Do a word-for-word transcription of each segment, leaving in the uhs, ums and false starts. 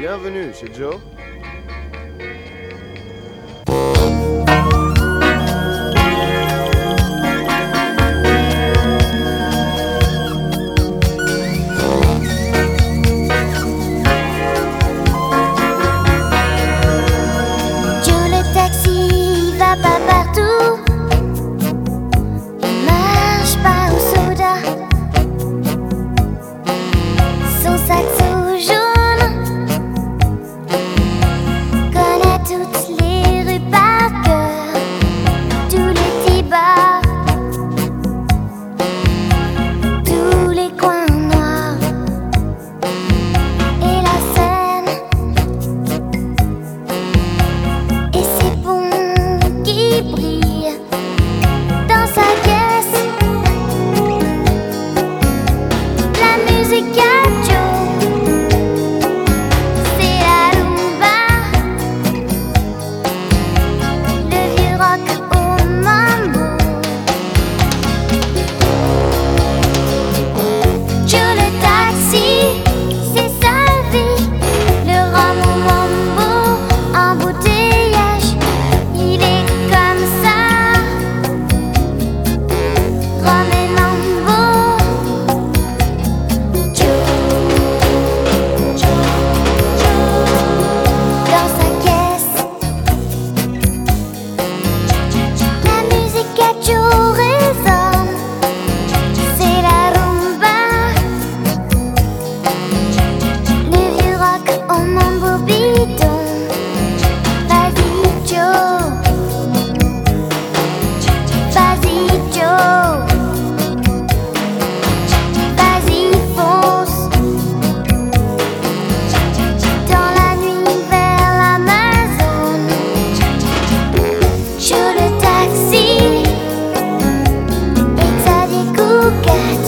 Bienvenue chez Joe. Joe le taxi va pas partout, il marche pas au soda. Son saxo jaune connaît toutes les rues par cœur, tous les petits bars, tous les coins noirs et la Seine et ses ponts qui brillent dans sa caisse. La musique à Joe, c'est la rumba, le vieux rock au mambo. Joe le taxi, c'est sa vie, le rhum au mambo, embouteillage, il est comme ça. Rhum et mambo, Joe, Joe, Joe, dans sa caisse. La musique à Joe résonne, c'est la rumba, le vieux rock au mambo bidon. Vas-y Joe, vas-y Joe, vas-y fonce dans la nuit vers l'Amazone. Joe le taxi et Xavier Cugat.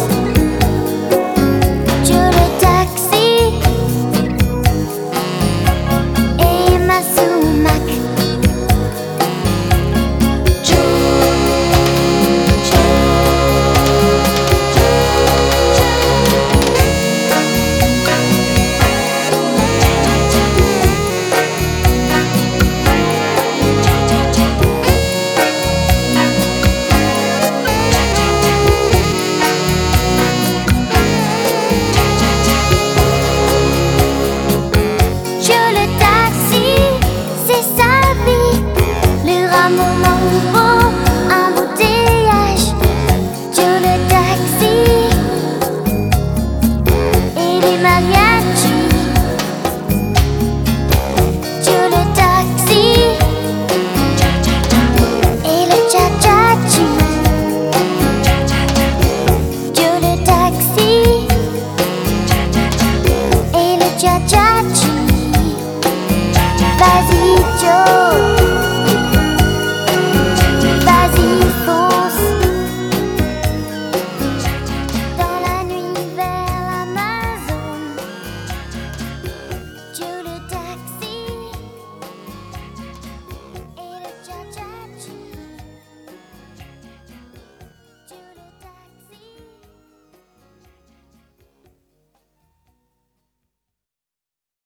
Joe le taxi et Masumak. Joe, Joe, Joe le taxi, c'est sa vie, le rhum au mambo,